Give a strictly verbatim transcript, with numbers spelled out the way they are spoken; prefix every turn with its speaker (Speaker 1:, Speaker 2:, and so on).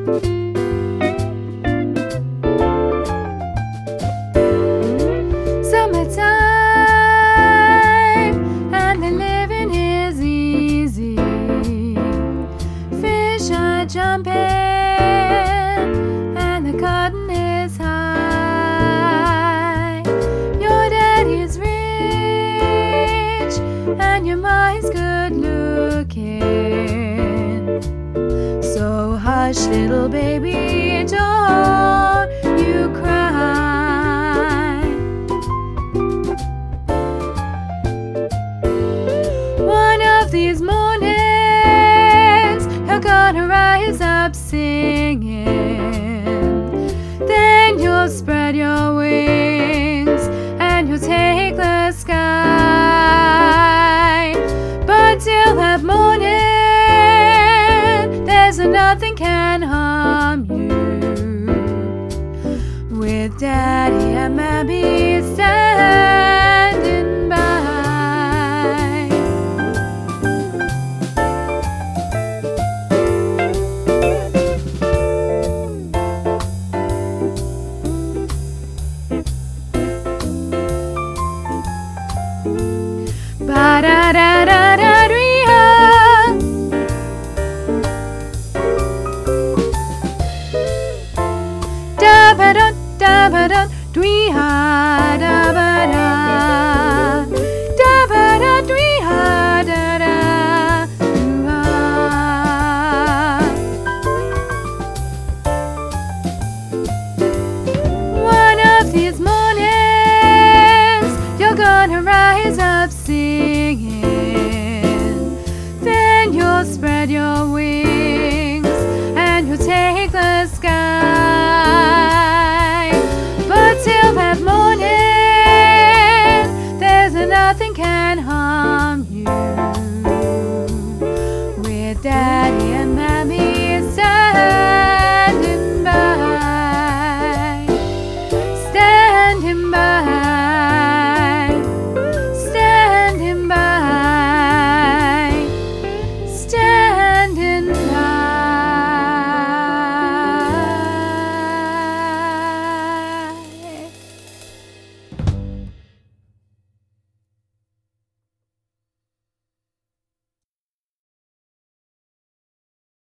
Speaker 1: Summertime, and the living is easy. Fish are jumping, and the cotton is high. Your daddy's rich, and your mom's good looking. So hush, little baby, don't you cry. One of these mornings, you're gonna rise up singing. Then you'll spread your wings and you'll take the sky. But till that morning, there's nothing can harm.